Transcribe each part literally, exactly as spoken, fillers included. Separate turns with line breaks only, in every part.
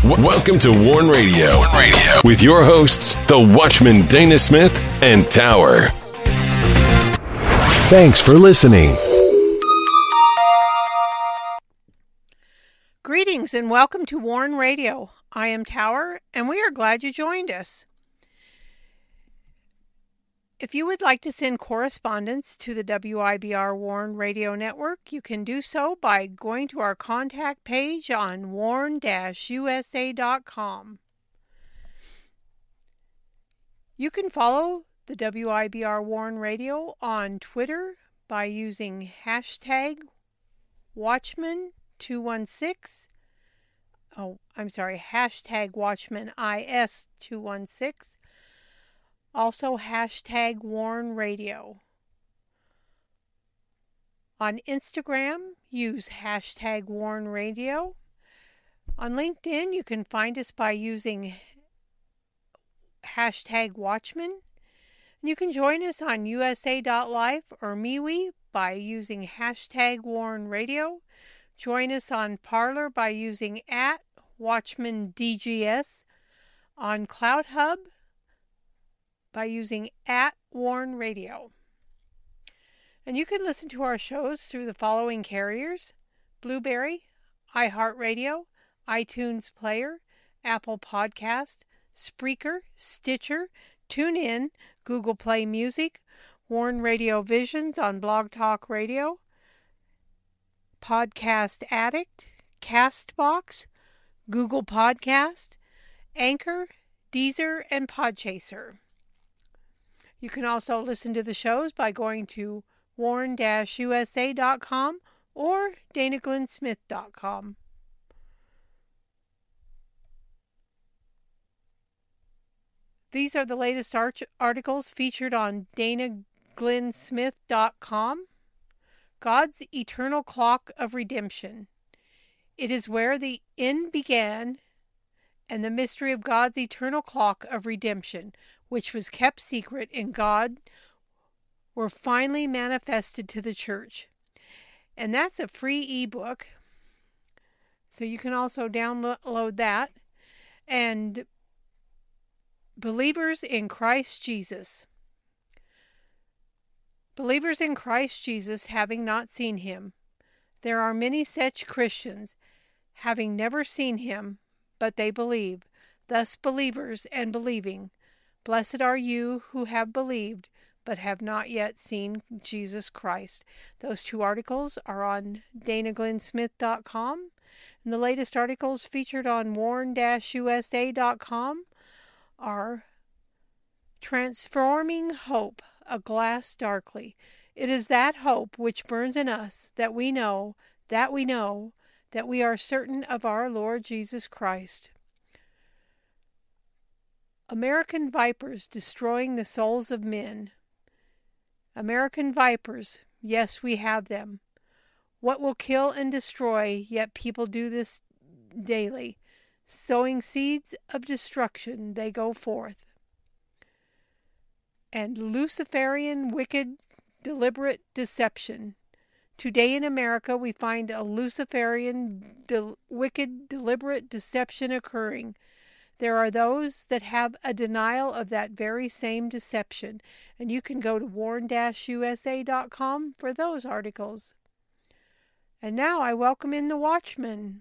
W- welcome to Warn Radio. Warn Radio with your hosts, the Watchman Dana Smith and Tower. Thanks for listening.
Greetings and welcome to Warn Radio. I am Tower, and we are glad you joined us. If you would like to send correspondence to the W I B R Warn Radio Network, you can do so by going to our contact page on warn dash U S A dot com. You can follow the W I B R Warn Radio on Twitter by using hashtag Watchman two one six. Oh, I'm sorry, hashtag Watchman I S two one six. Also, hashtag Warn Radio. On Instagram, use hashtag Warn Radio. On LinkedIn, you can find us by using hashtag Watchman. You can join us on U S A dot life or MeWe by using hashtag Warn Radio. Join us on Parler by using at Watchman D G S. On CloudHub by using at Warn Radio. And you can listen to our shows through the following carriers: Blueberry, iHeartRadio, iTunes Player, Apple Podcast, Spreaker, Stitcher, TuneIn, Google Play Music, Warn Radio Visions on Blog Talk Radio, Podcast Addict, Castbox, Google Podcast, Anchor, Deezer, and Podchaser. You can also listen to the shows by going to warn dash U S A dot com or dana glenn smith dot com. These are the latest art- articles featured on dana glenn smith dot com. God's Eternal Clock of Redemption. It is where the end began, and the mystery of God's eternal clock of redemption, which was kept secret in God, were finally manifested to the church. And that's a free ebook, so you can also download that. And Believers in Christ Jesus. Believers in Christ Jesus, having not seen him. There are many such Christians, having never seen him, but they believe. Thus believers and believing. Blessed are you who have believed, but have not yet seen Jesus Christ. Those two articles are on dana glenn smith dot com. And the latest articles featured on warn dash U S A dot com are Transforming Hope, A Glass Darkly. It is that hope which burns in us, that we know, that we know, that we are certain of our Lord Jesus Christ. American Vipers Destroying the Souls of Men. American vipers, yes, we have them. What will kill and destroy, yet people do this daily. Sowing seeds of destruction, they go forth. And Luciferian wicked, deliberate deception. Today in America, we find a Luciferian, de- wicked, deliberate deception occurring. There are those that have a denial of that very same deception, and you can go to warn dash U S A dot com for those articles. And now I welcome in the Watchman.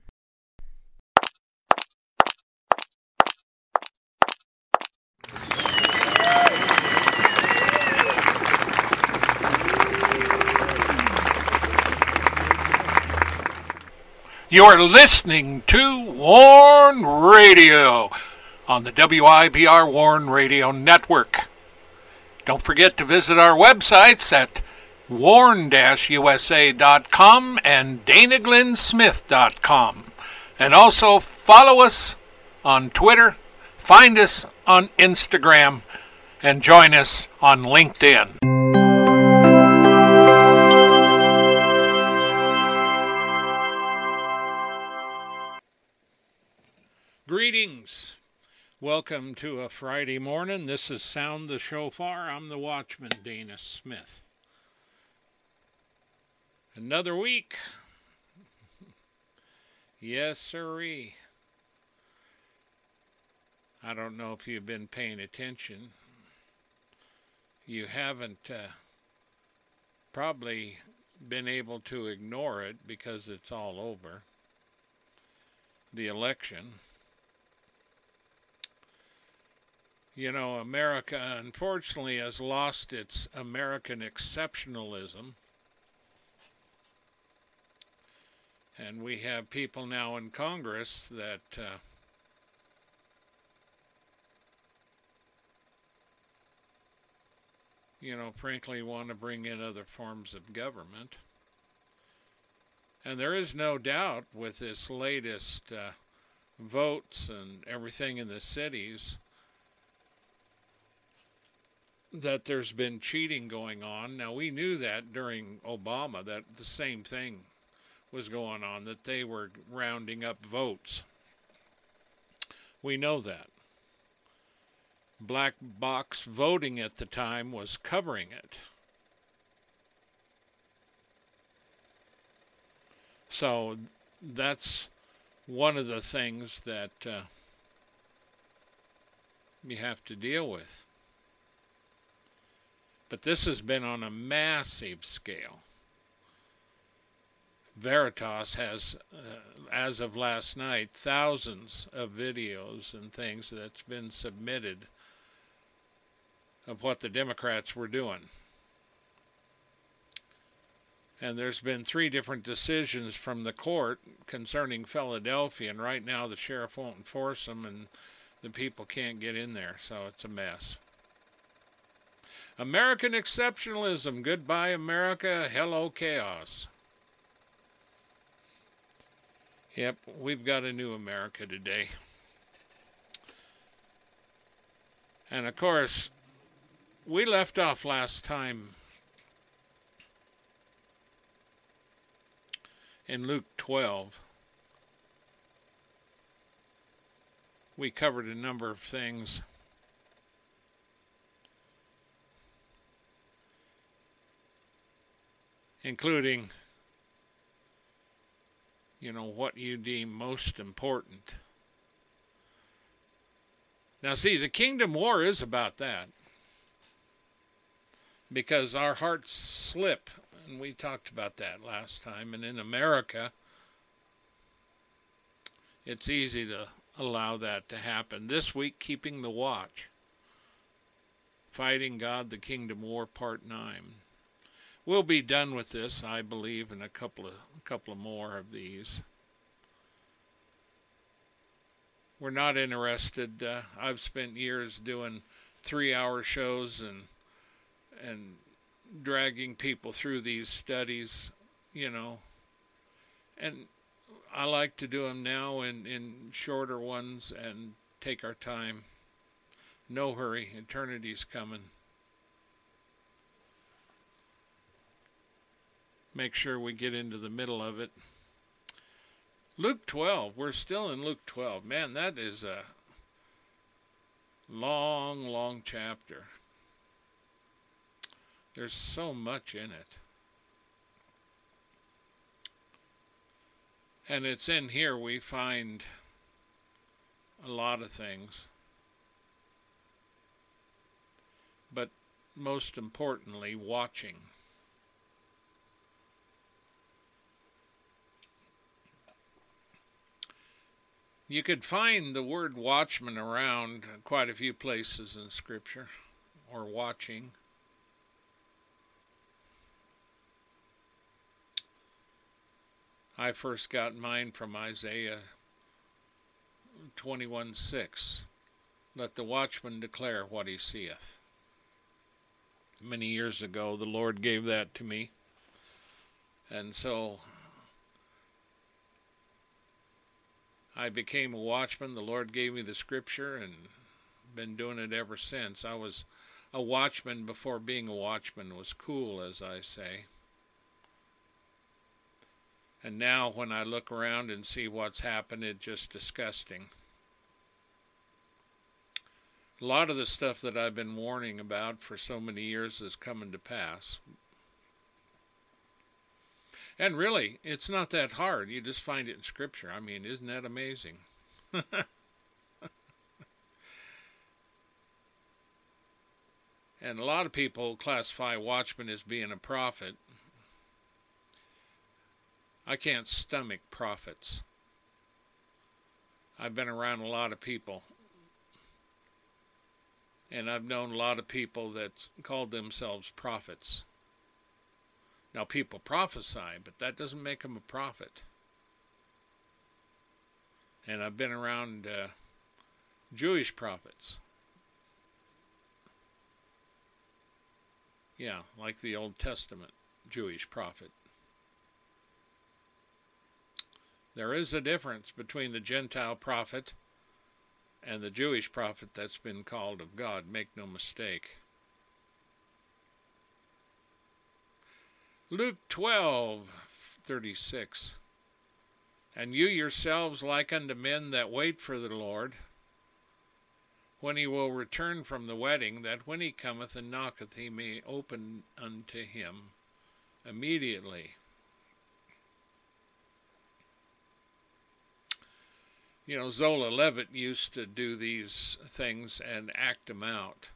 You're listening to Warn Radio on the W I B R Warn Radio Network. Don't forget to visit our websites at warn dash U S A dot com and dana glenn smith dot com. And also follow us on Twitter, find us on Instagram, and join us on LinkedIn. Greetings. Welcome to a Friday morning. This is Sound the Shofar. I'm the Watchman, Dana Smith. Another week. Yes, sirree. I don't know if you've been paying attention. You haven't uh, probably been able to ignore it because it's all over. The election. You know, America, unfortunately, has lost its American exceptionalism. And we have people now in Congress that uh, you know, frankly, want to bring in other forms of government. And there is no doubt with this latest uh, votes and everything in the cities that there's been cheating going on. Now, we knew that during Obama, that the same thing was going on, that they were rounding up votes. We know that. Black box voting at the time was covering it. So that's one of the things that uh, you have to deal with. But this has been on a massive scale. Veritas has, uh, as of last night, thousands of videos and things that's been submitted of what the Democrats were doing. And there's been three different decisions from the court concerning Philadelphia, and right now the sheriff won't enforce them, and the people can't get in there, so it's a mess. American exceptionalism. Goodbye, America. Hello, chaos. Yep, we've got a new America today. And of course, we left off last time in Luke twelve. We covered a number of things. Including, you know, what you deem most important. Now see, the kingdom war is about that. Because our hearts slip, and we talked about that last time, and in America, it's easy to allow that to happen. This week, keeping the watch. Fighting God, the Kingdom War, Part nine. We'll be done with this, I believe, in a couple of a couple of more of these. We're not interested. Uh, I've spent years doing three-hour shows and and dragging people through these studies, you know. And I like to do them now in, in shorter ones and take our time. No hurry. Eternity's coming. Make sure we get into the middle of it. Luke twelve. We're still in Luke twelve. Man, that is a long, long chapter. There's so much in it. And it's in here we find a lot of things. But most importantly, watching. You could find the word watchman around quite a few places in Scripture, or watching. I first got mine from Isaiah twenty-one six. Let the watchman declare what he seeth. Many years ago, the Lord gave that to me. And so I became a watchman. The Lord gave me the Scripture and been doing it ever since. I was a watchman before being a watchman was cool, as I say. And now when I look around and see what's happened, it's just disgusting. A lot of the stuff that I've been warning about for so many years is coming to pass. And really, it's not that hard. You just find it in Scripture. I mean, isn't that amazing? And a lot of people classify Watchman as being a prophet. I can't stomach prophets. I've been around a lot of people. And I've known a lot of people that called themselves prophets. Now, people prophesy, but that doesn't make them a prophet. And I've been around uh, Jewish prophets. Yeah, like the Old Testament Jewish prophet. There is a difference between the Gentile prophet and the Jewish prophet that's been called of God. Make no mistake. Luke twelve thirty-six. And you yourselves like unto men that wait for the Lord, when he will return from the wedding, that when he cometh and knocketh, he may open unto him immediately. You know, Zola Levitt used to do these things and act them out,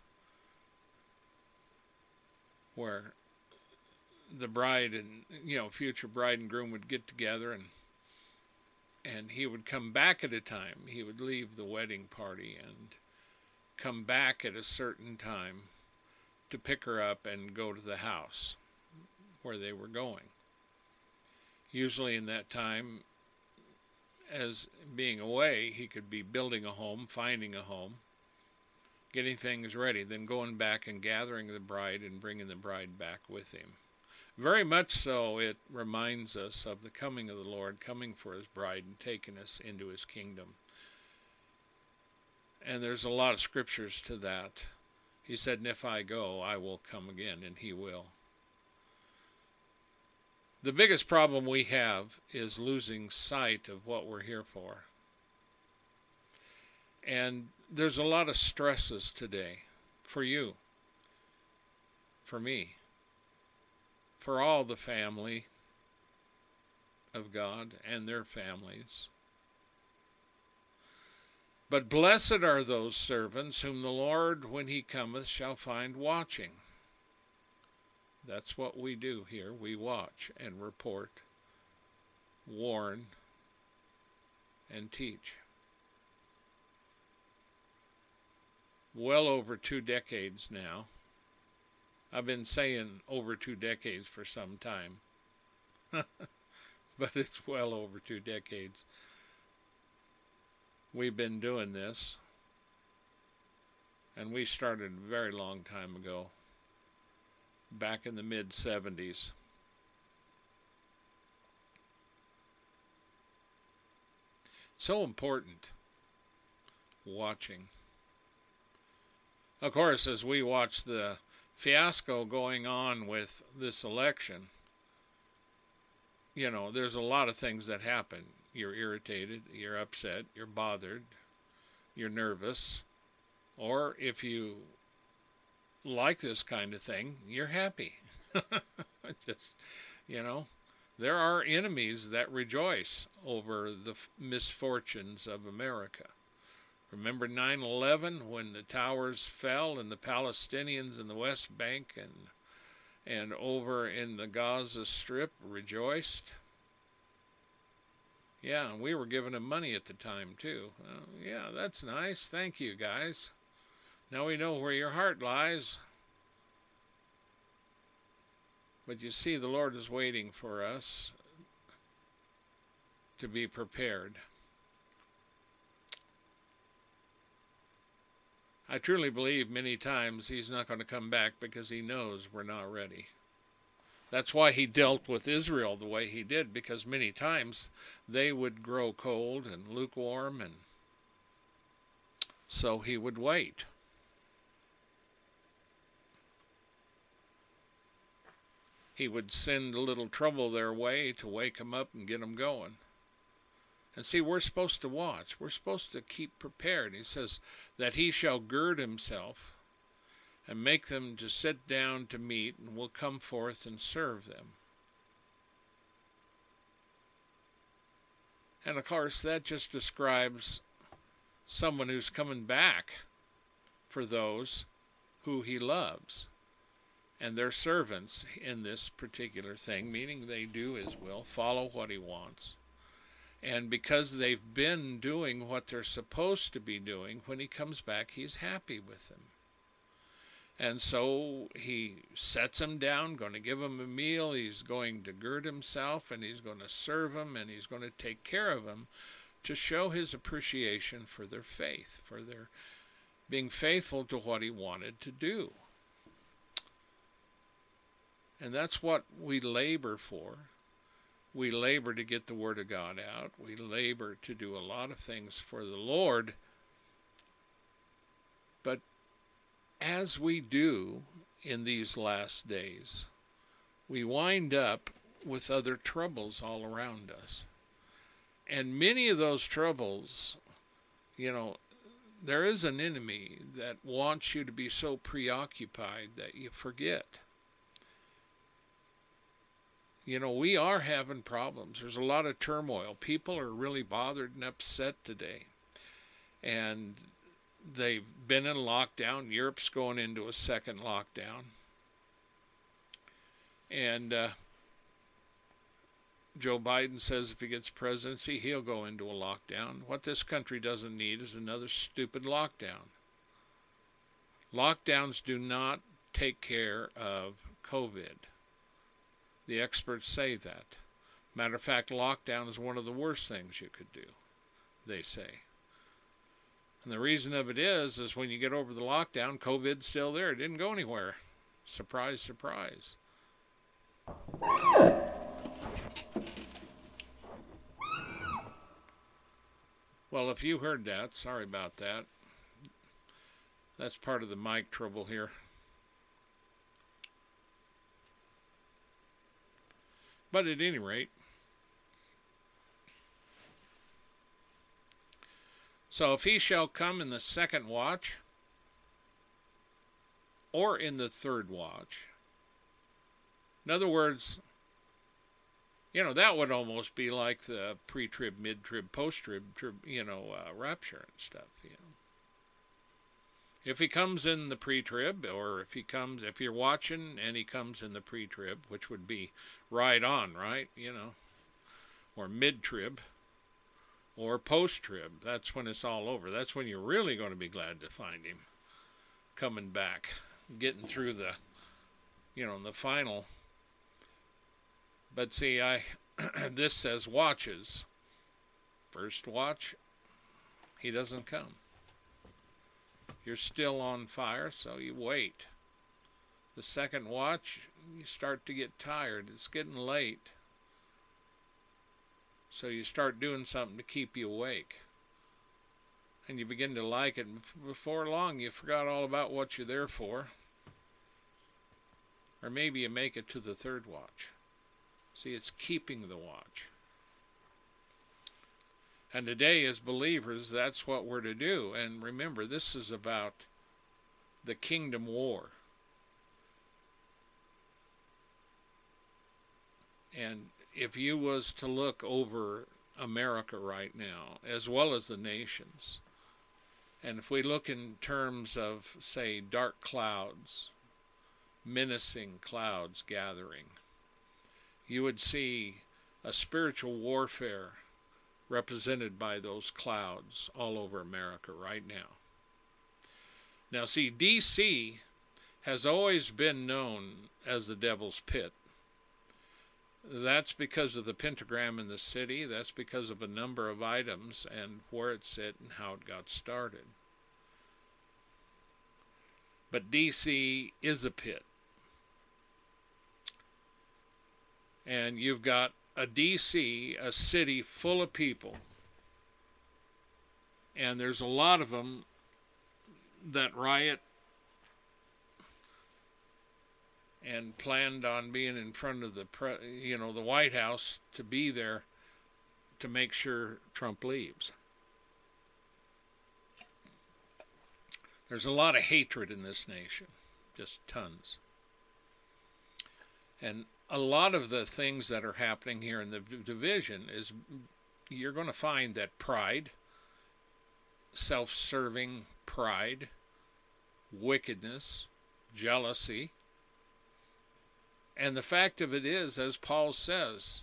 where the bride and, you know, future bride and groom would get together, and and he would come back at a time. He would leave the wedding party and come back at a certain time to pick her up and go to the house where they were going. Usually in that time, as being away, he could be building a home, finding a home, getting things ready, then going back and gathering the bride and bringing the bride back with him. Very much so, it reminds us of the coming of the Lord, coming for his bride and taking us into his kingdom. And there's a lot of scriptures to that. He said, and if I go, I will come again, and he will. The biggest problem we have is losing sight of what we're here for. And there's a lot of stresses today for you, for me, for all the family of God and their families. But blessed are those servants whom the Lord, when he cometh, shall find watching. That's what we do here. We watch and report, warn, and teach. Well over two decades now. I've been saying over two decades for some time. But it's well over two decades. We've been doing this. And we started a very long time ago. Back in the mid seventies. So important. Watching. Of course, as we watch the fiasco going on with this election, you know, there's a lot of things that happen. You're irritated, you're upset, you're bothered, you're nervous, or if you like this kind of thing, you're happy. Just, you know, there are enemies that rejoice over the misfortunes of America. Remember nine eleven when the towers fell and the Palestinians in the West Bank and and over in the Gaza Strip rejoiced? Yeah, and we were giving them money at the time too. Well, yeah, that's nice. Thank you, guys. Now we know where your heart lies. But you see, the Lord is waiting for us to be prepared. I truly believe many times he's not going to come back because he knows we're not ready. That's why he dealt with Israel the way he did, because many times they would grow cold and lukewarm, and so he would wait. He would send a little trouble their way to wake them up and get them going. And see, we're supposed to watch. We're supposed to keep prepared. He says that he shall gird himself and make them to sit down to meat, and will come forth and serve them. And of course, that just describes someone who's coming back for those
who he loves. And they're servants in this particular thing, meaning they do his will, follow what he wants. And because they've been doing what they're supposed to be doing, when he comes back, he's happy with them. And so he sets them down, going to give them a meal, he's going to gird himself, and he's going to serve them, and he's going to take care of them to show his appreciation for their faith, for their being faithful to what he wanted to do. And that's what we labor for. We labor to get the Word of God out. We labor to do a lot of things for the Lord. But as we do in these last days, we wind up with other troubles all around us. And many of those troubles, you know, there is an enemy that wants you to be so preoccupied that you forget. You know, we are having problems. There's a lot of turmoil. People are really bothered and upset today. And they've been in lockdown. Europe's going into a second lockdown. And uh, Joe Biden says if he gets presidency, he'll go into a lockdown. What this country doesn't need is another stupid lockdown. Lockdowns do not take care of COVID. The experts say that. Matter of fact, lockdown is one of the worst things you could do, they say. And the reason of it is, is when you get over the lockdown, COVID's still there. It didn't go anywhere. Surprise, surprise. Well, if you heard that, sorry about that. That's part of the mic trouble here. But at any rate, so if he shall come in the second watch, or in the third watch, in other words, you know, that would almost be like the pre-trib, mid-trib, post-trib, trib, you know, uh, rapture and stuff, you know. If he comes in the pre-trib, or if he comes, if you're watching and he comes in the pre-trib, which would be right on, right, you know, or mid-trib, or post-trib, that's when it's all over. That's when you're really going to be glad to find him coming back, getting through the, you know, the final. But see, I this says watches. First watch, he doesn't come. You're still on fire, so you wait. The second watch, you start to get tired. It's getting late. So you start doing something to keep you awake. And you begin to like it. And before long, you forgot all about what you're there for. Or maybe you make it to the third watch. See, it's keeping the watch. And today, as believers, that's what we're to do. And remember, this is about the kingdom war. And if you was to look over America right now, as well as the nations, and if we look in terms of, say, dark clouds, menacing clouds gathering, you would see a spiritual warfare represented by those clouds all over America right now. Now see, D C has always been known as the devil's pit. That's because of the pentagram in the city. That's because of a number of items and where it's at and how it got started. But D C is a pit. And you've got a D C, a city full of people, and there's a lot of them that riot and planned on being in front of the, pre- you know, the White House to be there to make sure Trump leaves. There's a lot of hatred in this nation, just tons. And a lot of the things that are happening here in the division is you're going to find that pride, self-serving pride, wickedness, jealousy. And the fact of it is, as Paul says,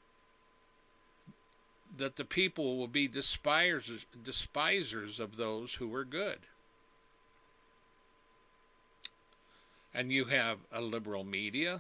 that the people will be despisers, despisers of those who are good. And you have a liberal media.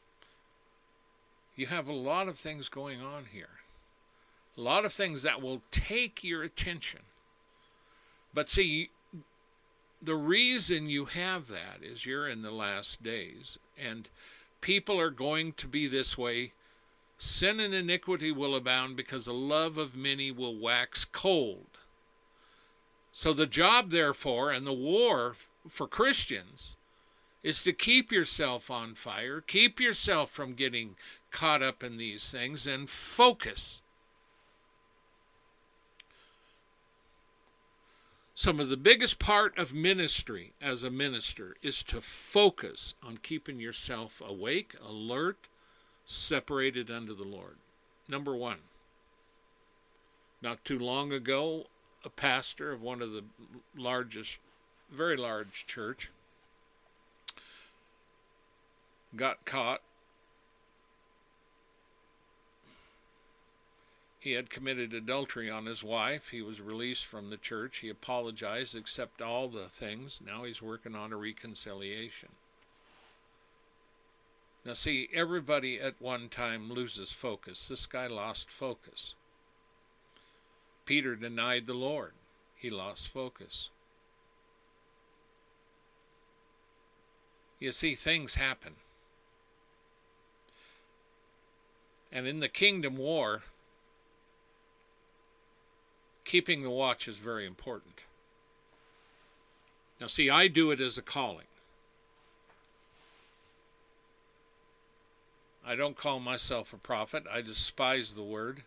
You have a lot of things going on here. A lot of things that will take your attention. But see, the reason you have that is you're in the last days, and people are going to be this way. Sin and iniquity will abound because the love of many will wax cold. So the job, therefore, and the war for Christians is to keep yourself on fire, keep yourself from getting caught up in these things, and focus. Some of the biggest part of ministry as a minister is to focus on keeping yourself awake, alert, separated unto the Lord. Number one. Not too long ago, a pastor of one of the largest, very large church, got caught. He had committed adultery on his wife. He was released from the church. He apologized, accepted all the things. Now he's working on a reconciliation. Now see, everybody at one time loses focus. This guy lost focus. Peter denied the Lord. He lost focus. You see, things happen. And in the kingdom war, keeping the watch is very important. Now see, I do it as a calling. I don't call myself a prophet. I despise the word.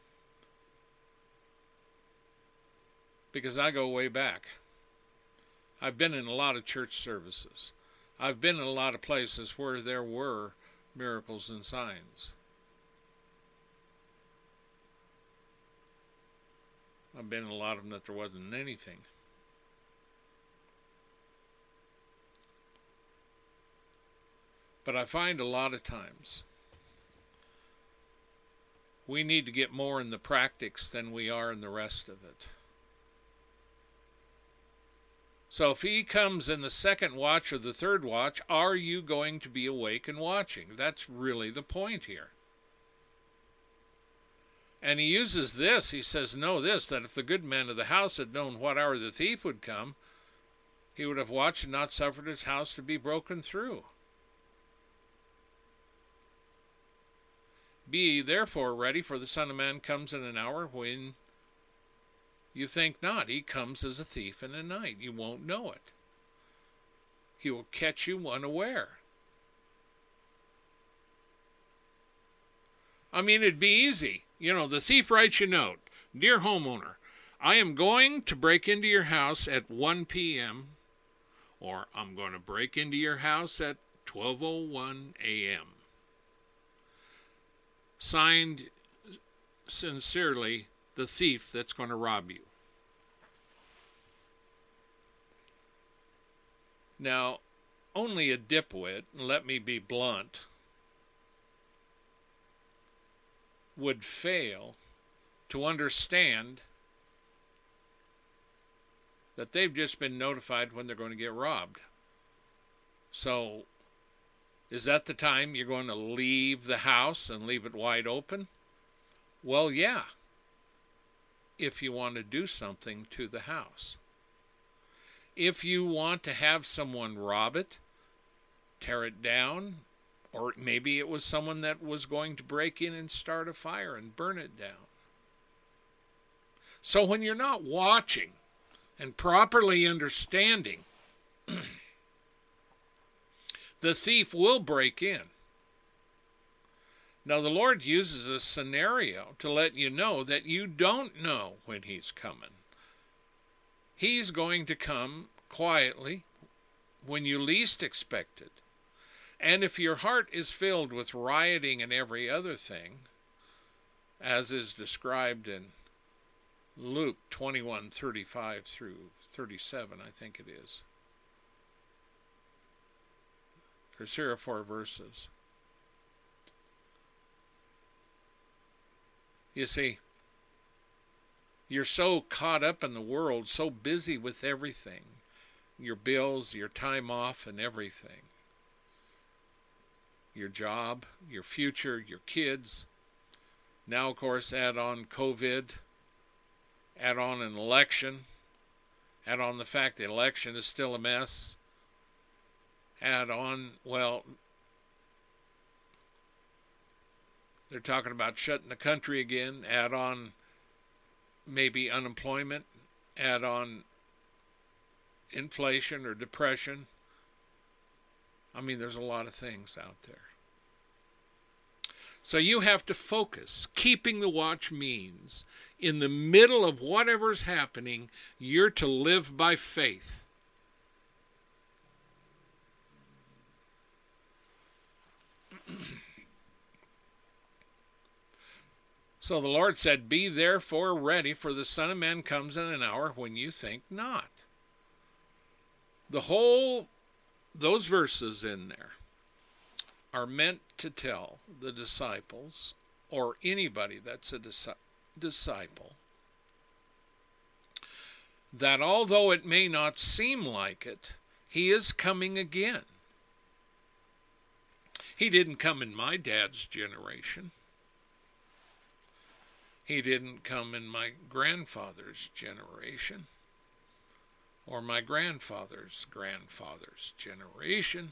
Because I go way back. I've been in a lot of church services. I've been in a lot of places where there were miracles and signs. I've been in a lot of them that there wasn't anything. But I find a lot of times we need to get more in the practice than we are in the rest of it. So if he comes in the second watch or the third watch, are you going to be awake and watching? That's really the point here. And he uses this, he says, know this, that if the good man of the house had known what hour the thief would come, he would have watched and not suffered his house to be broken through. Be ye therefore ready, for the Son of Man comes in an hour when you think not. He comes as a thief in the night. You won't know it. He will catch you unaware. I mean, it'd be easy. You know, the thief writes you a note. Dear homeowner, I am going to break into your house at one p.m. or I'm going to break into your house at twelve oh one a.m. Signed, sincerely, the thief that's going to rob you. Now, only a dipwit, and let me be blunt, would fail to understand that they've just been notified when they're going to get robbed. So, is that the time you're going to leave the house and leave it wide open? Well, yeah, if you want to do something to the house. If you want to have someone rob it, tear it down, or maybe it was someone that was going to break in and start a fire and burn it down. So when you're not watching and properly understanding, the thief will break in. Now the Lord uses a scenario to let you know that you don't know when he's coming. He's going to come quietly when you least expect it. And if your heart is filled with rioting and every other thing, as is described in Luke twenty-one thirty-five through thirty-seven, I think it is, There's three or four verses. You see, you're so caught up in the world, so busy with everything, your bills, your time off, and everything. Your job, your future, your kids. Now, of course, add on COVID, add on an election, add on the fact the election is still a mess, add on, well, they're talking about shutting the country again, add on maybe unemployment, add on inflation or depression. I mean, there's a lot of things out there. So you have to focus. Keeping the watch means in the middle of whatever's happening, you're to live by faith. So the Lord said, "Be therefore ready, for the Son of Man comes in an hour when you think not." The whole, those verses in there are meant to tell the disciples, or anybody that's a dis- disciple, that although it may not seem like it, he is coming again. He didn't come in my dad's generation. He didn't come in my grandfather's generation, or my grandfather's grandfather's generation.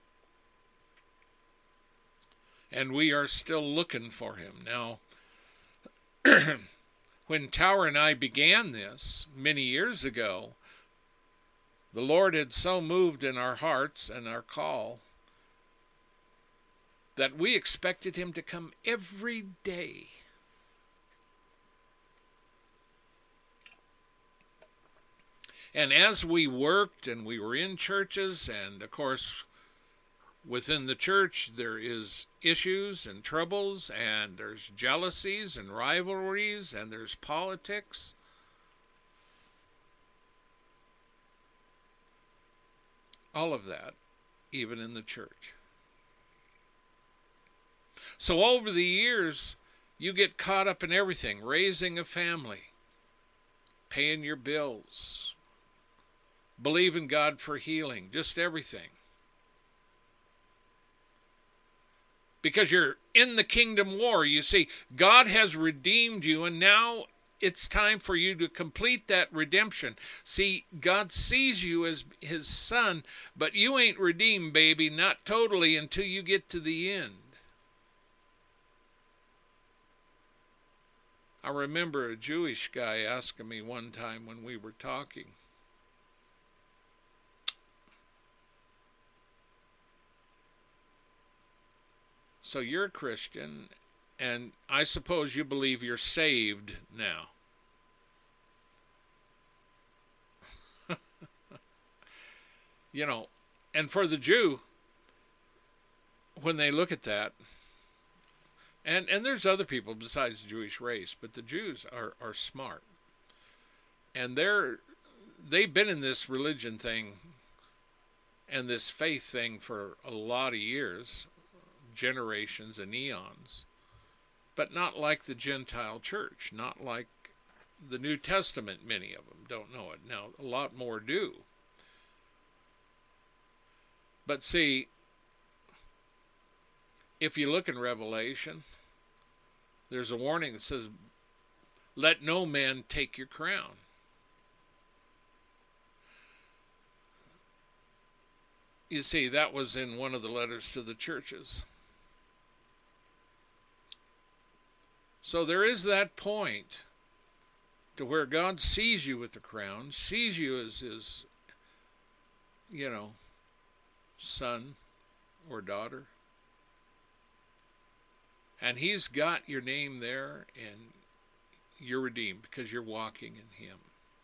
And we are still looking for him. Now, when Tower and I began this many years ago, the Lord had so moved in our hearts and our call that we expected him to come every day. And as we worked and we were in churches, and of course within the church there is issues and troubles, and there's jealousies and rivalries, and there's politics. All of that, even in the church. So over the years, you get caught up in everything, raising a family, paying your bills, believe in God for healing, just everything. Because you're in the kingdom war. You see, God has redeemed you, and now it's time for you to complete that redemption. See, God sees you as his son, but you ain't redeemed, baby, not totally until you get to the end. I remember a Jewish guy asking me one time when we were talking, "So you're a Christian, and I suppose you believe you're saved now." You know, and for the Jew, when they look at that, and, and there's other people besides the Jewish race, but the Jews are, are smart. And they're, they've been in this religion thing and this faith thing for a lot of years, generations and eons, but not like the Gentile church, not like the New Testament. Many of them don't know it. Now, a lot more do. But see, if you look in Revelation, there's a warning that says, "Let no man take your crown." You see, that was in one of the letters to the churches. So there is that point to where God sees you with the crown, sees you as his, you know, son or daughter. And he's got your name there, and you're redeemed because you're walking in him.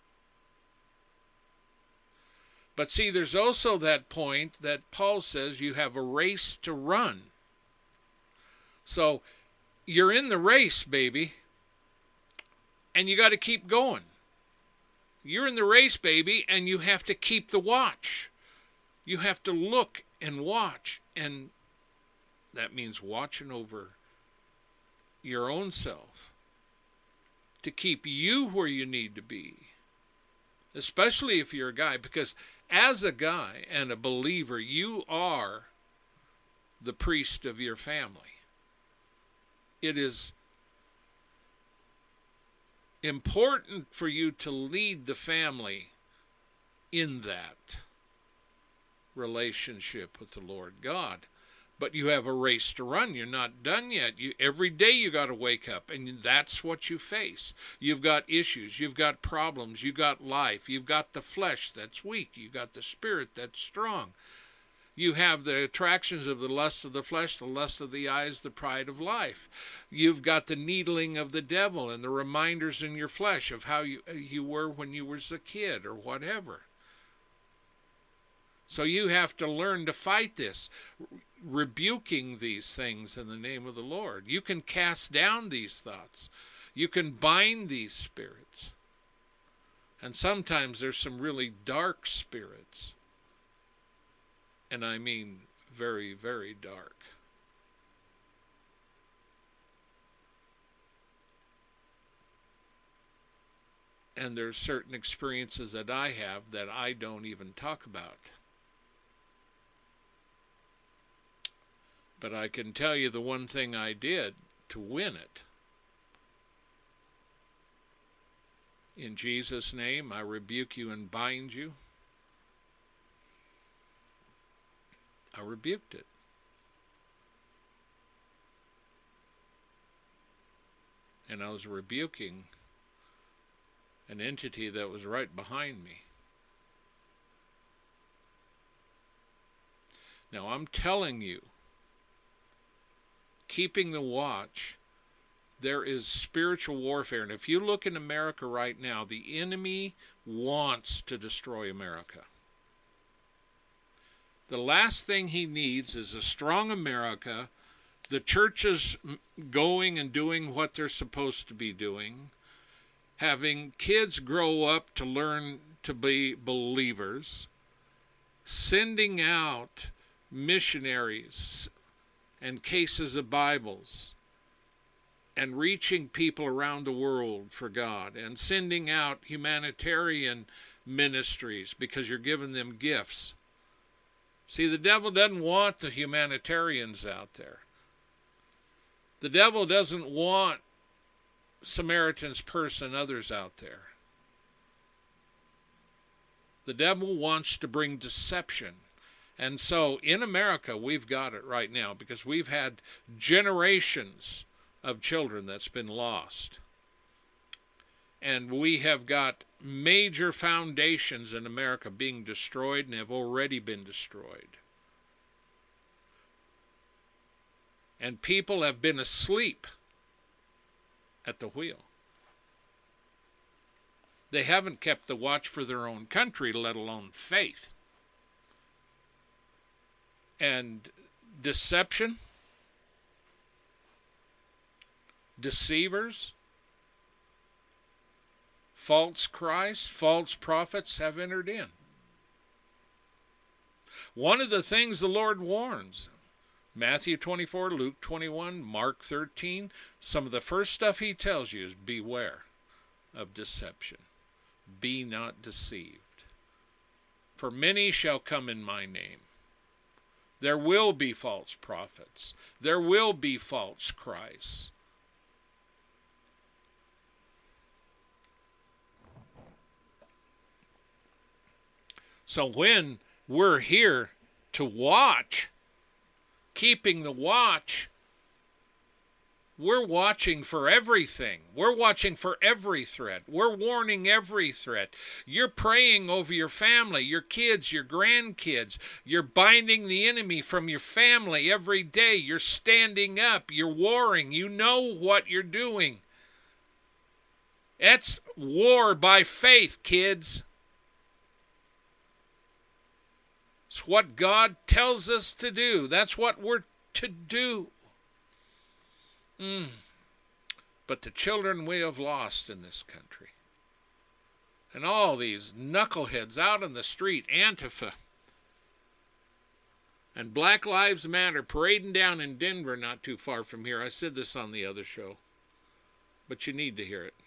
But see, there's also that point that Paul says you have a race to run. So you're in the race, baby, and you got to keep going. You're in the race, baby, and you have to keep the watch. You have to look and watch, and that means watching over your own self to keep you where you need to be, especially if you're a guy, because as a guy and a believer, you are the priest of your family. It is important for you to lead the family in that relationship with the Lord God. But you have a race to run. You're not done yet. You, every day you got to wake up, and that's what you face. You've got issues. You've got problems. You've got life. You've got the flesh that's weak. You've got the spirit that's strong. You have the attractions of the lust of the flesh, the lust of the eyes, the pride of life. You've got the needling of the devil and the reminders in your flesh of how you, you were when you was a kid or whatever. So you have to learn to fight this, rebuking these things in the name of the Lord. You can cast down these thoughts. You can bind these spirits. And sometimes there's some really dark spirits. And I mean very, very dark. And there's certain experiences that I have that I don't even talk about. But I can tell you the one thing I did to win it. In Jesus' name, I rebuke you and bind you. I rebuked it. And I was rebuking an entity that was right behind me. Now I'm telling you, keeping the watch, there is spiritual warfare. And if you look in America right now, the enemy wants to destroy America. The last thing he needs is a strong America, the churches going and doing what they're supposed to be doing, having kids grow up to learn to be believers, sending out missionaries and cases of Bibles, and reaching people around the world for God, and sending out humanitarian ministries because you're giving them gifts. See, the devil doesn't want the humanitarians out there. The devil doesn't want Samaritan's Purse and others out there. The devil wants to bring deception. And so in America, we've got it right now because we've had generations of children that's been lost. And we have got major foundations in America being destroyed and have already been destroyed. And people have been asleep at the wheel. They haven't kept the watch for their own country, let alone faith. And deception, deceivers, false Christs, false prophets have entered in. One of the things the Lord warns, Matthew twenty-four, Luke twenty-one, Mark thirteen, some of the first stuff he tells you is beware of deception. Be not deceived. For many shall come in my name. There will be false prophets. There will be false Christs. So when we're here to watch, keeping the watch, we're watching for everything. We're watching for every threat. We're warning every threat. You're praying over your family, your kids, your grandkids. You're binding the enemy from your family every day. You're standing up. You're warring. You know what you're doing. It's war by faith, kids. It's what God tells us to do. That's what we're to do. Mm. But the children we have lost in this country, and all these knuckleheads out in the street, Antifa, And Black Lives Matter parading down in Denver, not too far from here. I said this on the other show, but you need to hear it.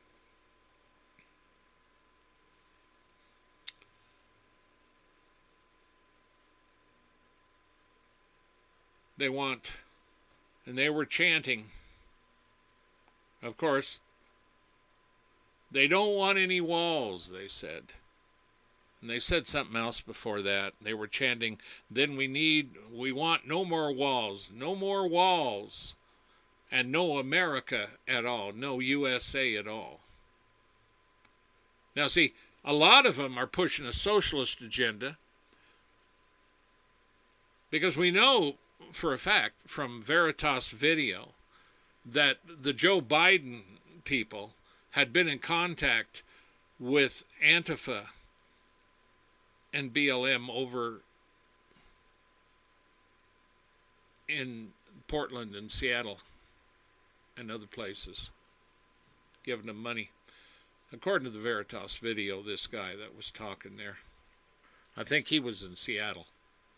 They want, and they were chanting, of course, they don't want any walls, they said. And they said something else before that. They were chanting, then we need, we want no more walls, no more walls, and no America at all, no U S A at all. Now see, a lot of them are pushing a socialist agenda because we know for a fact from Veritas Video that the Joe Biden people had been in contact with Antifa and B L M over in Portland and Seattle and other places, giving them money. According to the Veritas Video, this guy that was talking there, I think he was in Seattle.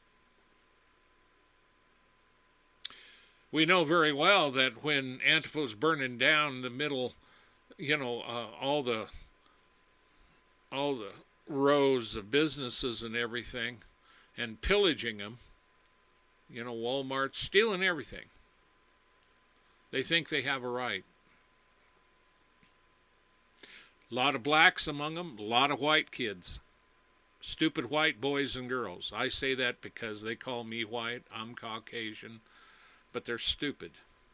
We know very well that when Antifa was burning down the middle, you know, uh, all the all the rows of businesses and everything, and pillaging them, you know, Walmart, stealing everything. They think they have a right. A lot of blacks among them, a lot of white kids. Stupid white boys and girls. I say that because they call me white, I'm Caucasian, but they're stupid.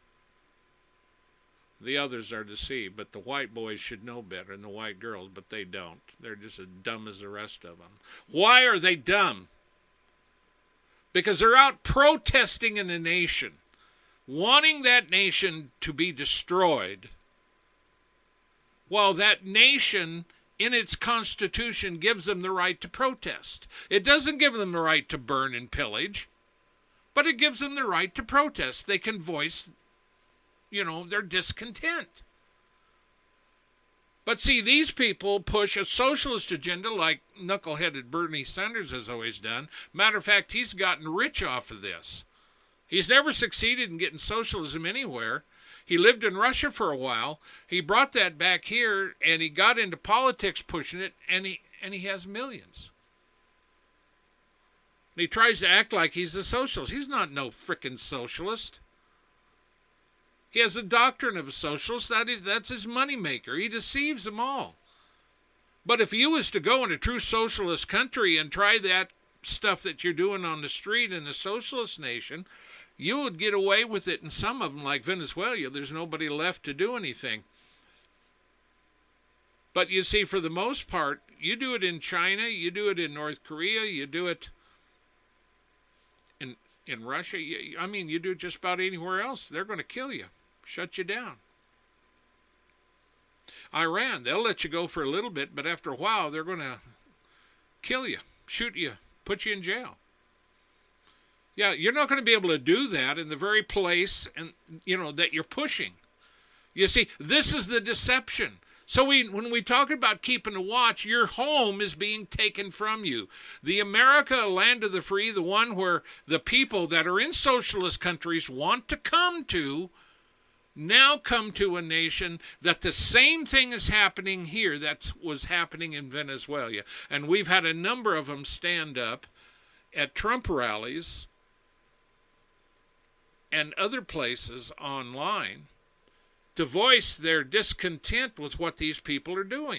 The others are deceived, but the white boys should know better than the white girls, but they don't. They're just as dumb as the rest of them. Why are they dumb? Because they're out protesting in the nation, wanting that nation to be destroyed, while that nation in its constitution gives them the right to protest. It doesn't give them the right to burn and pillage, but it gives them the right to protest. They can voice, you know, their discontent. But see, these people push a socialist agenda like knuckleheaded Bernie Sanders has always done. Matter of fact, he's gotten rich off of this. He's never succeeded in getting socialism anywhere. He lived in Russia for a while. He brought that back here, and he got into politics pushing it, and he and he has millions. And he tries to act like he's a socialist. He's not no frickin' socialist. He has a doctrine of a socialist. That is, that's his moneymaker. He deceives them all. But if you was to go in a true socialist country and try that stuff that you're doing on the street in a socialist nation, you would get away with it. In some of them, like Venezuela, there's nobody left to do anything. But you see, for the most part, you do it in China, you do it in North Korea, you do it in in Russia. You, I mean, you do it just about anywhere else. They're going to kill you, shut you down. Iran, they'll let you go for a little bit, but after a while, they're going to kill you, shoot you, put you in jail. Yeah, you're not going to be able to do that in the very place and you know that you're pushing. You see, this is the deception. So we, when we talk about keeping a watch, your home is being taken from you. The America, land of the free, the one where the people that are in socialist countries want to come to, now come to a nation that the same thing is happening here that was happening in Venezuela. And we've had a number of them stand up at Trump rallies and other places online to voice their discontent with what these people are doing.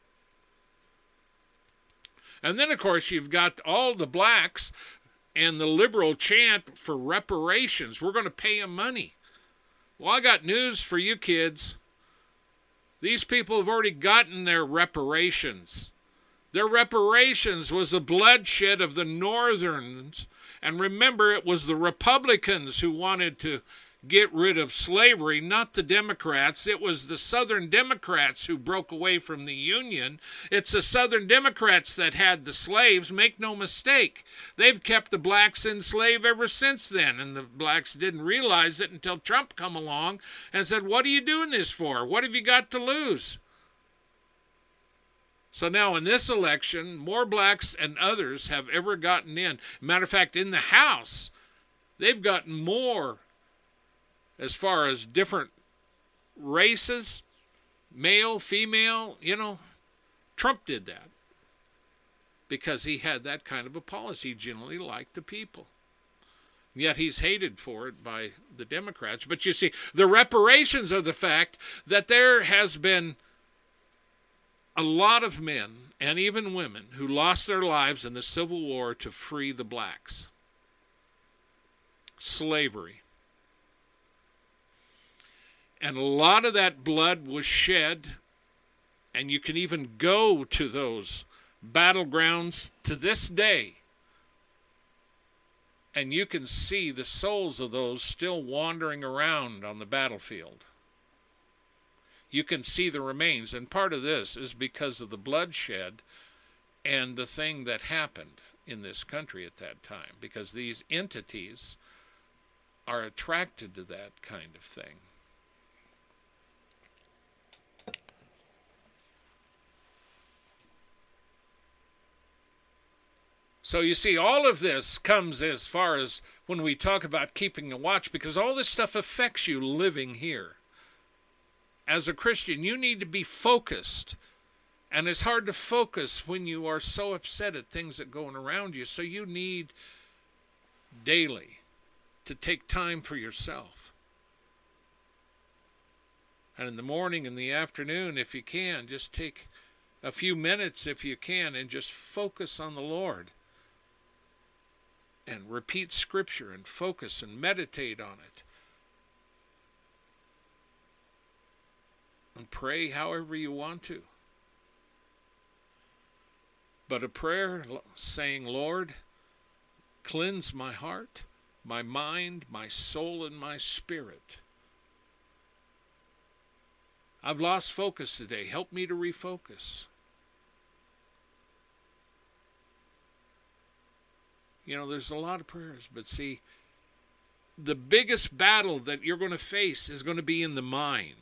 And then, of course, you've got all the blacks and the liberal chant for reparations. We're going to pay them money. Well, I got news for you kids. These people have already gotten their reparations. Their reparations was the bloodshed of the Northerns. And remember, it was the Republicans who wanted to get rid of slavery, not the Democrats. It was the Southern Democrats who broke away from the Union. It's the Southern Democrats that had the slaves. Make no mistake. They've kept the blacks enslaved ever since then, and the blacks didn't realize it until Trump come along and said, what are you doing this for? What have you got to lose? So now in this election, more blacks and others have ever gotten in. Matter of fact, in the House, they've gotten more as far as different races, male, female, you know. Trump did that because he had that kind of a policy. He generally liked the people. Yet he's hated for it by the Democrats. But you see, the reparations are the fact that there has been a lot of men and even women who lost their lives in the Civil War to free the blacks. Slavery. And a lot of that blood was shed, and you can even go to those battlegrounds to this day, and you can see the souls of those still wandering around on the battlefield. You can see the remains, and part of this is because of the bloodshed and the thing that happened in this country at that time, because these entities are attracted to that kind of thing. So you see, all of this comes as far as when we talk about keeping a watch, because all this stuff affects you living here. As a Christian, you need to be focused. And it's hard to focus when you are so upset at things that go on around you. So you need daily to take time for yourself. And in the morning and the afternoon, if you can, just take a few minutes if you can and just focus on the Lord. And repeat Scripture and focus and meditate on it. And pray however you want to. But a prayer saying, Lord, cleanse my heart, my mind, my soul, and my spirit. I've lost focus today. Help me to refocus. You know, there's a lot of prayers, but see, the biggest battle that you're going to face is going to be in the mind.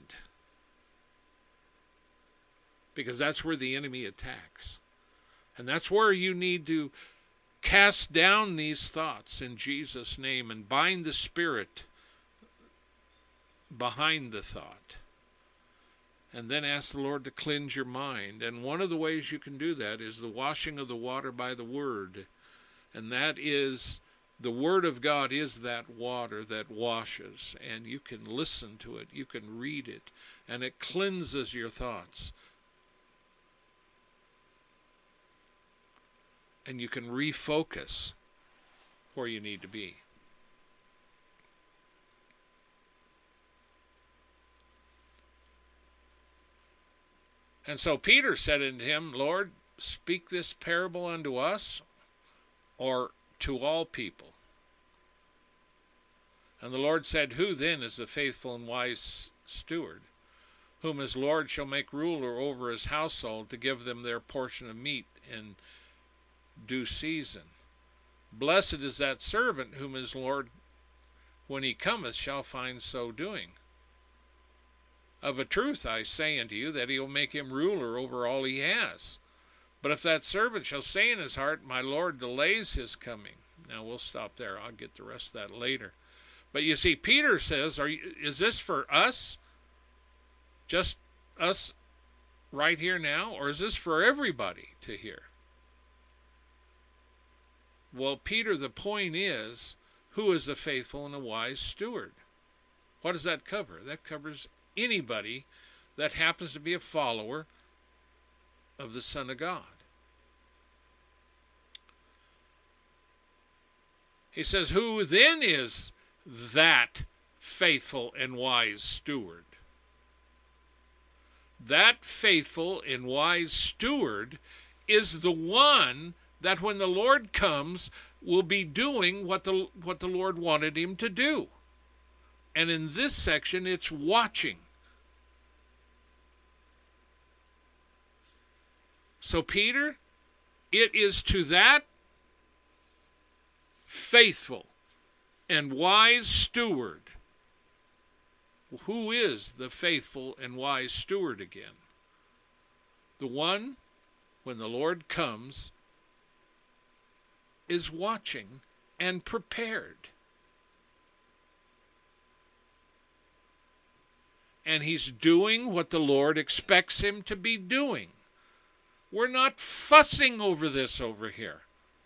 Because that's where the enemy attacks. And that's where you need to cast down these thoughts in Jesus' name and bind the spirit behind the thought. And then ask the Lord to cleanse your mind. And one of the ways you can do that is the washing of the water by the Word. And that is, the Word of God is that water that washes. And you can listen to it. You can read it. And it cleanses your thoughts. And you can refocus where you need to be. And so Peter said unto him, Lord, speak this parable unto us, or to all people? And the Lord said, Who then is the faithful and wise steward, whom his Lord shall make ruler over his household, to give them their portion of meat in due season? Blessed is that servant whom his Lord, when he cometh, shall find so doing. Of a truth I say unto you, that he will make him ruler over all he has. But if that servant shall say in his heart, My Lord delays his coming. Now we'll stop there. I'll get the rest of that later. But you see, Peter says, Are you, is this for us? Just us right here now? Or is this for everybody to hear? Well, Peter, the point is, who is a faithful and a wise steward? What does that cover? That covers anybody that happens to be a follower of the Son of God. He says, who then is that faithful and wise steward? That faithful and wise steward is the one that when the Lord comes will be doing what the what the Lord wanted him to do. And in this section, it's watching. So Peter, it is to that faithful and wise steward. Who is the faithful and wise steward again? The one when the Lord comes, is watching and prepared. And he's doing what the Lord expects him to be doing. We're not fussing over this over here.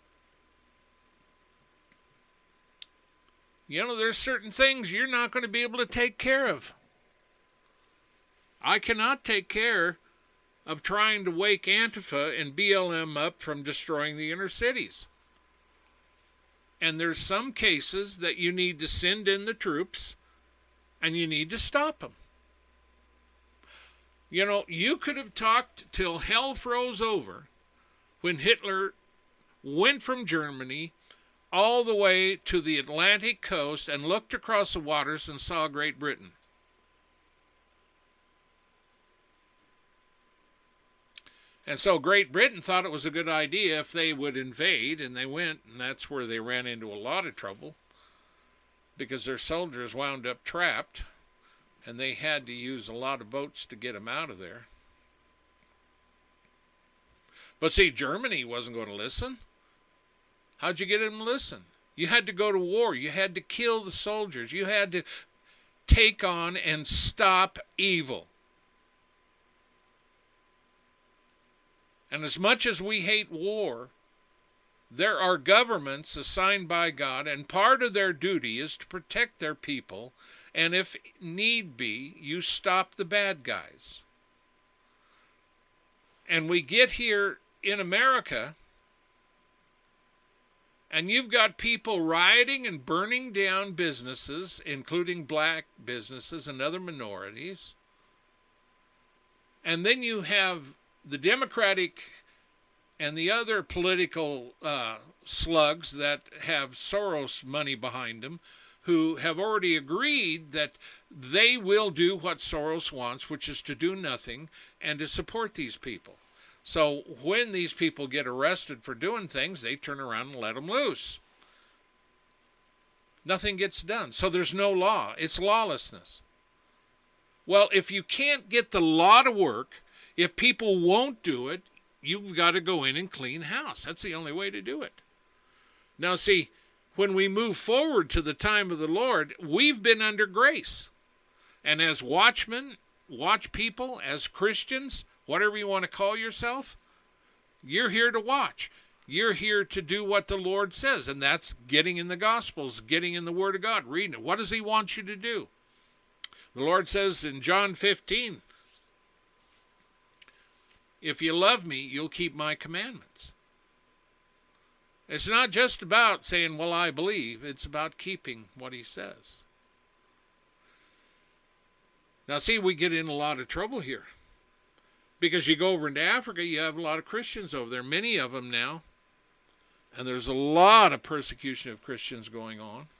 You know, there's certain things you're not going to be able to take care of. I cannot take care of trying to wake Antifa and B L M up from destroying the inner cities. And there's some cases that you need to send in the troops and you need to stop them. You know, you could have talked till hell froze over when Hitler went from Germany all the way to the Atlantic coast and looked across the waters and saw Great Britain. And so Great Britain thought it was a good idea if they would invade, and they went, and that's where they ran into a lot of trouble because their soldiers wound up trapped, and they had to use a lot of boats to get them out of there. But see, Germany wasn't going to listen. How'd you get them to listen? You had to go to war. You had to kill the soldiers. You had to take on and stop evil. And as much as we hate war, there are governments assigned by God, and part of their duty is to protect their people, and if need be, you stop the bad guys. And we get here in America, and you've got people rioting and burning down businesses, including black businesses and other minorities. And then you have the Democratic and the other political uh, slugs that have Soros money behind them, who have already agreed that they will do what Soros wants, which is to do nothing and to support these people. So when these people get arrested for doing things, they turn around and let them loose. Nothing gets done. So there's no law. It's lawlessness. Well, if you can't get the law to work, if people won't do it, you've got to go in and clean house. That's the only way to do it. Now, see, when we move forward to the time of the Lord, we've been under grace. And as watchmen, watch people, as Christians, whatever you want to call yourself, you're here to watch. You're here to do what the Lord says, and that's getting in the Gospels, getting in the Word of God, reading it. What does he want you to do? The Lord says in John fifteen, if you love me, you'll keep my commandments. It's not just about saying, well, I believe. It's about keeping what he says. Now, see, we get in a lot of trouble here. Because you go over into Africa, you have a lot of Christians over there, many of them now. And there's a lot of persecution of Christians going on.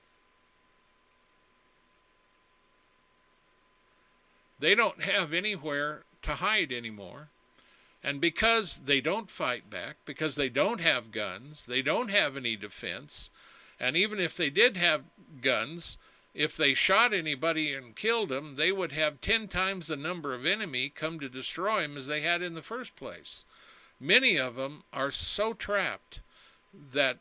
They don't have anywhere to hide anymore. And because they don't fight back, because they don't have guns, they don't have any defense, and even if they did have guns, if they shot anybody and killed them, they would have ten times the number of enemy come to destroy them as they had in the first place. Many of them are so trapped that,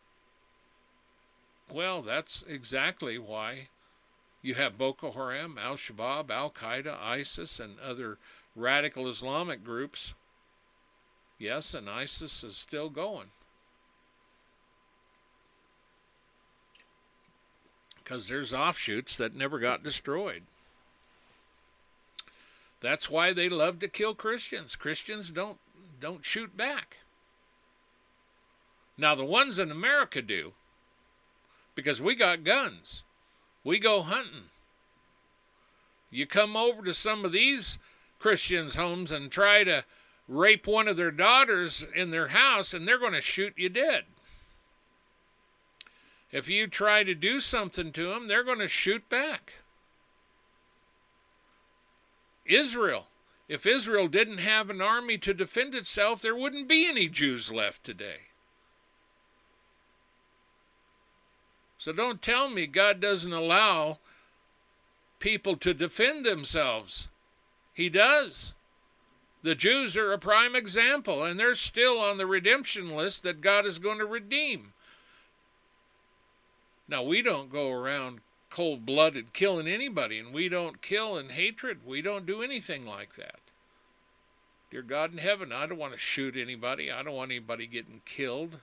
well, that's exactly why you have Boko Haram, Al-Shabaab, Al-Qaeda, ISIS, and other radical Islamic groups. Yes, and ISIS is still going. Because there's offshoots that never got destroyed. That's why they love to kill Christians. Christians don't don't shoot back. Now the ones in America do, because we got guns. We go hunting. You come over to some of these Christians' homes and try to rape one of their daughters in their house, and they're going to shoot you dead. If you try to do something to them, they're going to shoot back. Israel. If Israel didn't have an army to defend itself, there wouldn't be any Jews left today. So don't tell me God doesn't allow people to defend themselves. He does. The Jews are a prime example, and they're still on the redemption list that God is going to redeem. Now, we don't go around cold-blooded killing anybody, and we don't kill in hatred. We don't do anything like that. Dear God in heaven, I don't want to shoot anybody. I don't want anybody getting killed.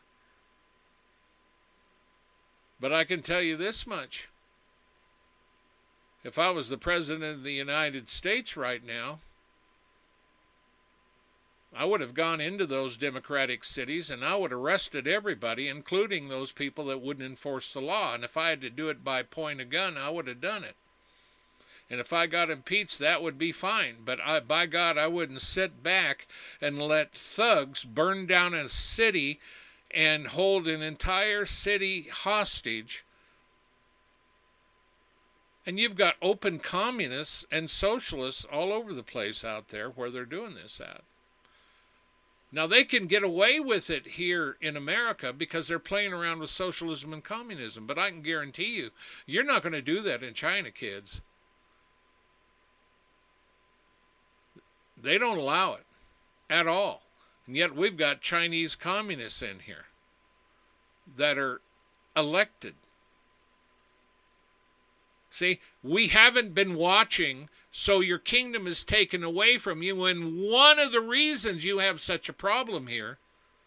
But I can tell you this much. If I was the President of the United States right now, I would have gone into those democratic cities and I would have arrested everybody, including those people that wouldn't enforce the law. And if I had to do it by point of gun, I would have done it. And if I got impeached, that would be fine. But I, by God, I wouldn't sit back and let thugs burn down a city and hold an entire city hostage. And you've got open communists and socialists all over the place out there where they're doing this at. Now, they can get away with it here in America because they're playing around with socialism and communism. But I can guarantee you, you're not going to do that in China, kids. They don't allow it at all. And yet we've got Chinese communists in here that are elected. See, we haven't been watching, so your kingdom is taken away from you. And one of the reasons you have such a problem here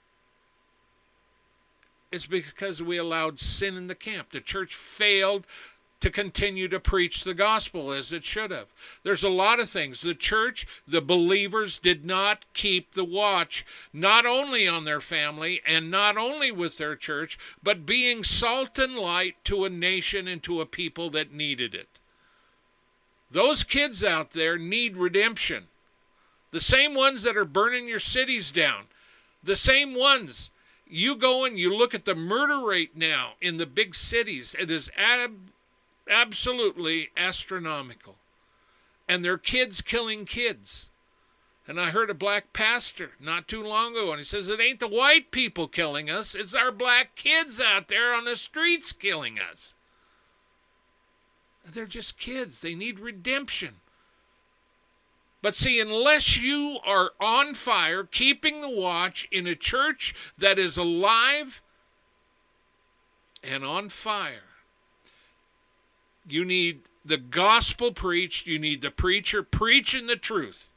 is because we allowed sin in the camp. The church failed to continue to preach the gospel as it should have. There's a lot of things. The church, the believers, did not keep the watch, not only on their family and not only with their church, but being salt and light to a nation and to a people that needed it. Those kids out there need redemption. The same ones that are burning your cities down. The same ones. You go and you look at the murder rate now in the big cities. It is ab absolutely astronomical. And they're kids killing kids. And I heard a black pastor not too long ago, and he says, it ain't the white people killing us, it's our black kids out there on the streets killing us. They're just kids. They need redemption. But see, unless you are on fire, keeping the watch in a church that is alive and on fire, you need the gospel preached. You need the preacher preaching the truth.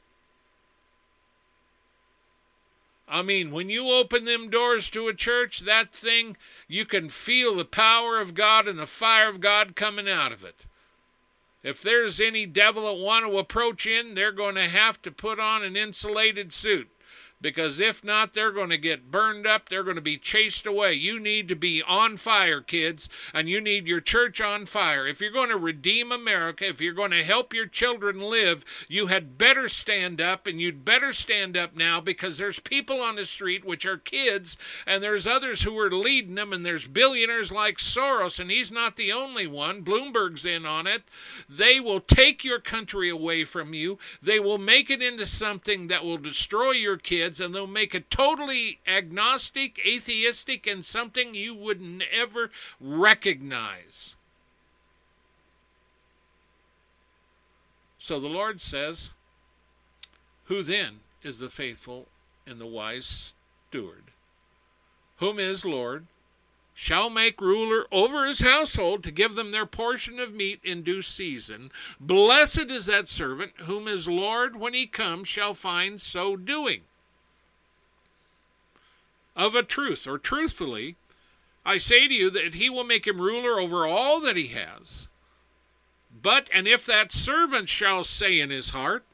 I mean, when you open them doors to a church, that thing, you can feel the power of God and the fire of God coming out of it. If there's any devil that want to approach in, they're going to have to put on an insulated suit. Because if not, they're going to get burned up. They're going to be chased away. You need to be on fire, kids, and you need your church on fire. If you're going to redeem America, if you're going to help your children live, you had better stand up, and you'd better stand up now, because there's people on the street, which are kids, and there's others who are leading them, and there's billionaires like Soros, and he's not the only one. Bloomberg's in on it. They will take your country away from you. They will make it into something that will destroy your kids, and they'll make it totally agnostic, atheistic, and something you would never recognize. So the Lord says, who then is the faithful and the wise steward, whom his Lord shall make ruler over his household, to give them their portion of meat in due season? Blessed is that servant whom his Lord, when he comes, shall find so doing. Of a truth, or truthfully, I say to you that he will make him ruler over all that he has. But, and if that servant shall say in his heart,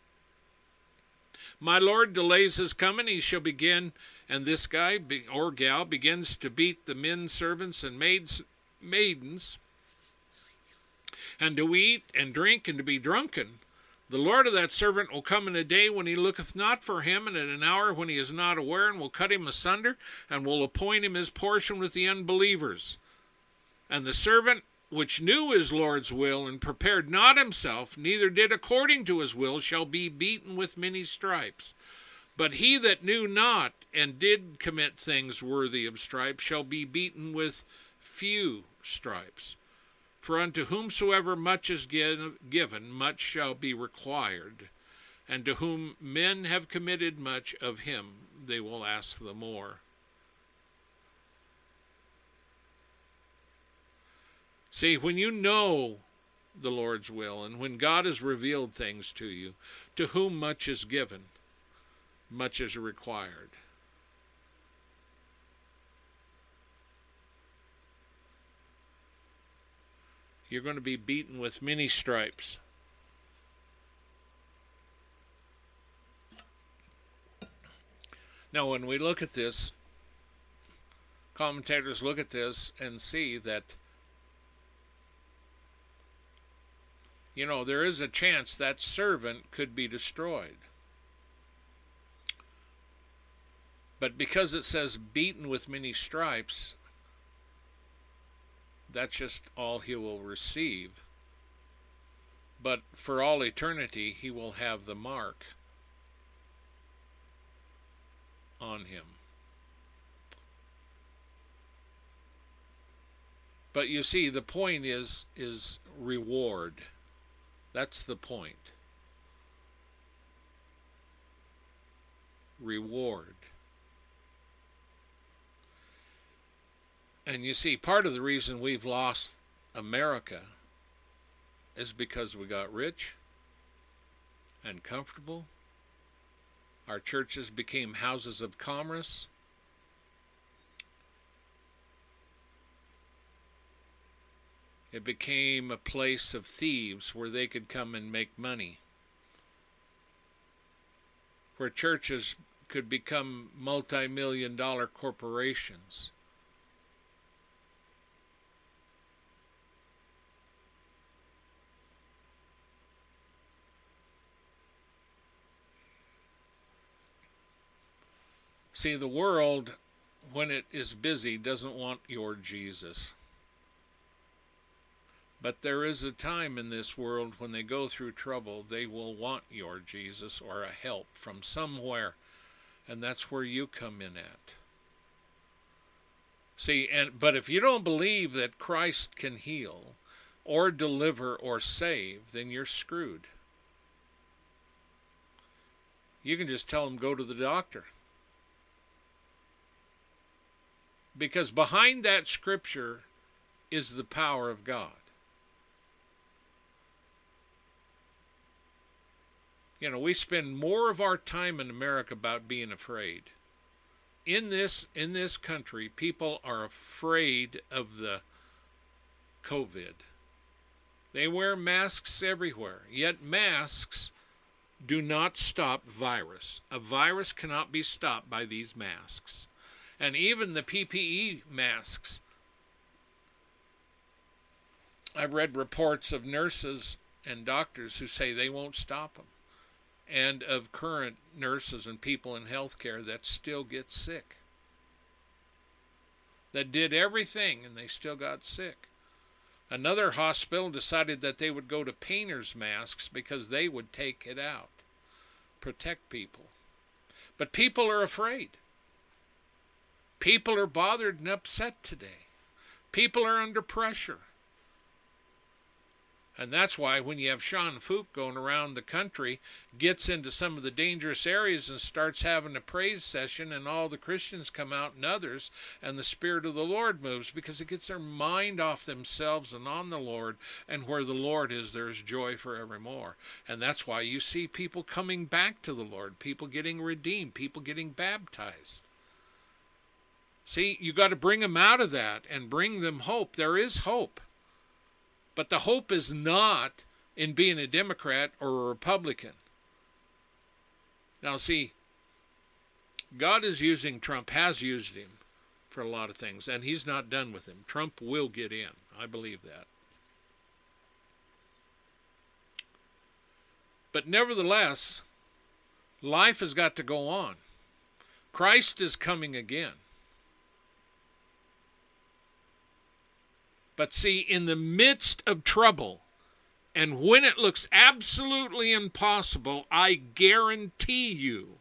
my Lord delays his coming, he shall begin, and this guy or gal begins to beat the men servants and maids, maidens, and to eat and drink and to be drunken, the Lord of that servant will come in a day when he looketh not for him, and at an hour when he is not aware, and will cut him asunder, and will appoint him his portion with the unbelievers. And the servant which knew his Lord's will, and prepared not himself, neither did according to his will, shall be beaten with many stripes. But he that knew not, and did commit things worthy of stripes, shall be beaten with few stripes. For unto whomsoever much is given, much shall be required. And to whom men have committed much, of him they will ask the more. See, when you know the Lord's will, and when God has revealed things to you, to whom much is given, much is required. You're going to be beaten with many stripes. Now, when we look at this, commentators look at this and see that, you know, there is a chance that servant could be destroyed. But because it says beaten with many stripes, that's just all he will receive. But for all eternity, he will have the mark on him. But you see, the point is is reward. That's the point. Reward. And you see, part of the reason we've lost America is because we got rich and comfortable. Our churches became houses of commerce. It became a place of thieves where they could come and make money. Where churches could become multi-million dollar corporations. See, the world, when it is busy, doesn't want your Jesus. But there is a time in this world when they go through trouble, they will want your Jesus or a help from somewhere. And that's where you come in at. See, and but if you don't believe that Christ can heal or deliver or save, then you're screwed. You can just tell them, go to the doctor. Because behind that scripture is the power of God. You know, we spend more of our time in America about being afraid. In this in this country, people are afraid of the COVID. They wear masks everywhere. Yet masks do not stop virus. A virus cannot be stopped by these masks. And even the P P E masks. I've read reports of nurses and doctors who say they won't stop them. And of current nurses and people in healthcare that still get sick. That did everything and they still got sick. Another hospital decided that they would go to painter's masks because they would take it out. Protect people. But people are afraid. People are bothered and upset today. People are under pressure. And that's why when you have Sean Fook going around the country, gets into some of the dangerous areas and starts having a praise session, and all the Christians come out and others, and the Spirit of the Lord moves, because it gets their mind off themselves and on the Lord, and where the Lord is, there is joy forevermore. And that's why you see people coming back to the Lord, people getting redeemed, people getting baptized. See, you got to bring them out of that and bring them hope. There is hope. But the hope is not in being a Democrat or a Republican. Now, see, God is using Trump, has used him for a lot of things, and he's not done with him. Trump will get in. I believe that. But nevertheless, life has got to go on. Christ is coming again. But see, in the midst of trouble, and when it looks absolutely impossible, I guarantee you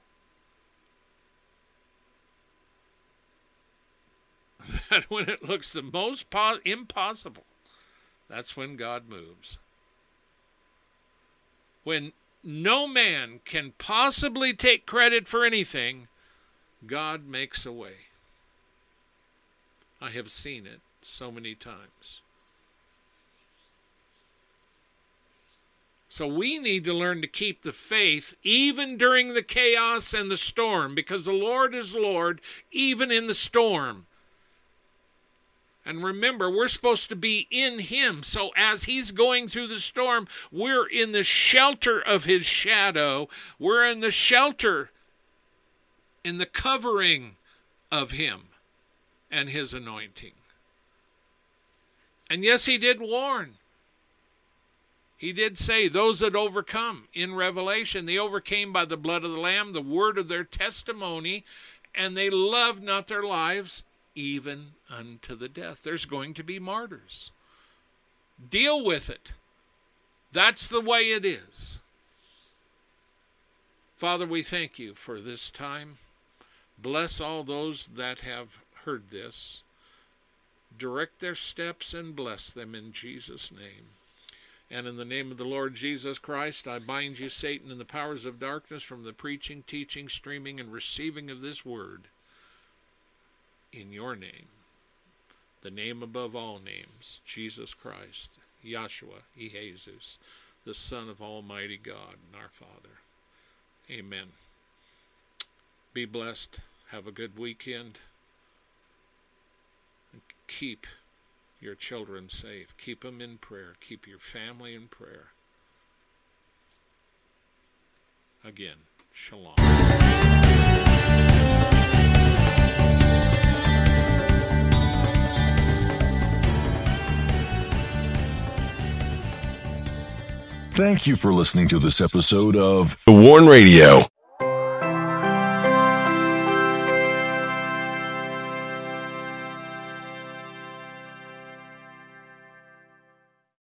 that when it looks the most po- impossible, that's when God moves. When no man can possibly take credit for anything, God makes a way. I have seen it so many times. So we need to learn to keep the faith even during the chaos and the storm, because the Lord is Lord even in the storm. And remember, we're supposed to be in Him. So as He's going through the storm, we're in the shelter of His shadow. We're in the shelter, in the covering of Him and His anointing. And yes, He did warn. He did say, those that overcome in Revelation, they overcame by the blood of the Lamb, the word of their testimony, and they loved not their lives even unto the death. There's going to be martyrs. Deal with it. That's the way it is. Father, we thank You for this time. Bless all those that have heard this. Direct their steps and bless them in Jesus' name. And in the name of the Lord Jesus Christ, I bind you, Satan, and the powers of darkness from the preaching, teaching, streaming, and receiving of this word. In Your name, the name above all names, Jesus Christ, Yahshua, Jesus, the Son of Almighty God and our Father. Amen. Be blessed. Have a good weekend. And keep your children safe. Keep them in prayer. Keep your family in prayer. Again, shalom.
Thank you for listening to this episode of The Warn Radio.